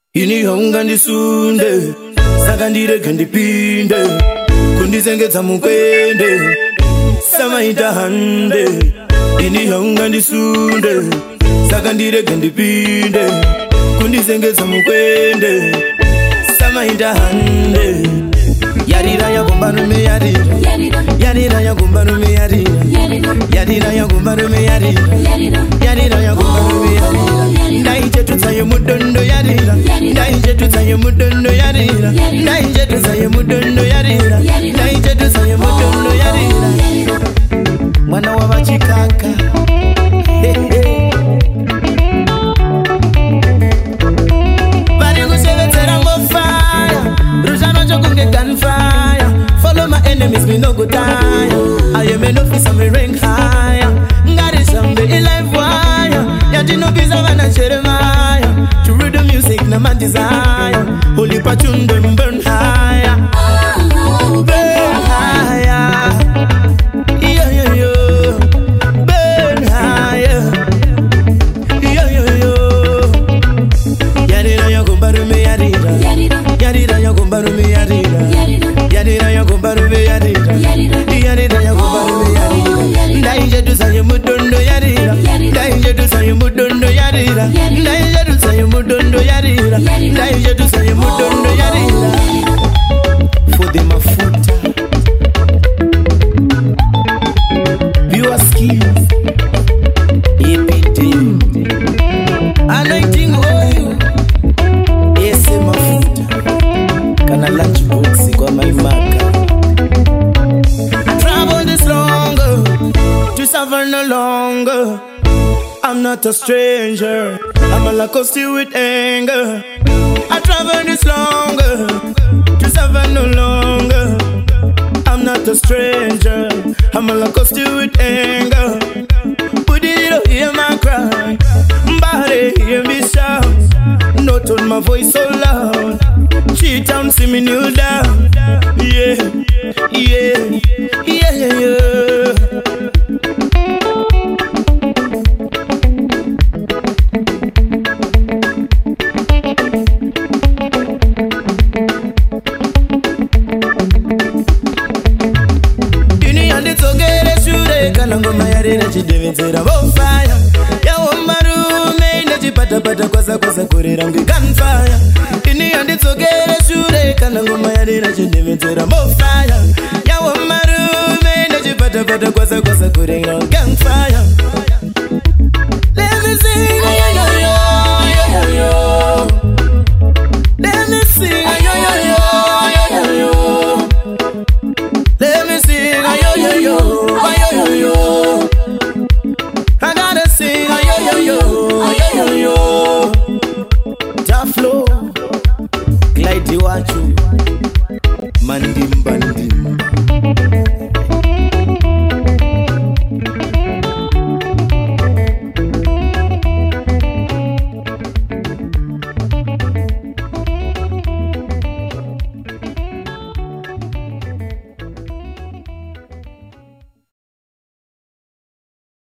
Ini honga ndisunde saka ndirege ndipinde kundizengedza mukwende samaita hande. Ini honga ndisunde saka ndirege ndipinde kundizengedza mukwende samaita hande. Yarira yagomba nume yarira, yarira yagomba nume yarira, yarira yagomba nume yarira, yarira yagomba nume yarira. Ndaije tutsaye mudondo yarira, ndaije tutsaye mudondo yarira, ndaije tutsaye mudondo yarira, ndaije tutsaye mudondo yarira. Mwana wa bachikaka bari kusebenzera ngofaya rujano jokunge gunfire. Follow my enemies, me no go die. I am an officer, me rank higher. Ngari sambe ilive wire. Yati no bizavana Jeremiah. To read the music, na my desire. Holy patron, burn higher. Burn higher. Yeah, yeah, yeah. Burn higher. Yeah, yeah, yeah. Yarira yagomba rume yarira. Yarira yagomba rume yarira. Yarira yagomba rume yarira. Yarira yagomba rume yarira. Ndaije tusaye mudondo yarira. Ndaije tusaye mudondo yarira. Ndaije tusaye mudondo yarira. Ndaije tusaye mudondo yarira. For the mafuta pure skills EPT anointing oil ese mafuta kana lunchbox kwa maimaka. Travel this longer to suffer no longer. I'm not a stranger, I'm a lacoste with anger. I travel this longer to suffer no longer. I'm not a stranger, I'm a lacoste with anger. Put it up, hear my cry, body hear me shout. No tone my voice so loud. Cheat down, see me kneel down. Yeah, yeah, yeah, yeah, yeah. Ini andi togere shure kanangoma yarira chidevenzera bonfire. Yawo marume nechipata pata kwasa kwasa kurira ngi gunfire. Ini andi togere shure kanangoma yarira chidevenzera bonfire. Yawo marume nechipata pata kwasa kwasa kurira ngi gunfire. Let me sing yo yo yo yo yo. Let me sing yo yo yo yo yo. Let me sing yo yo yo yo yo. I gotta sing yo yo yo yo yo. Jaflo, glide wachu, mandim bandim.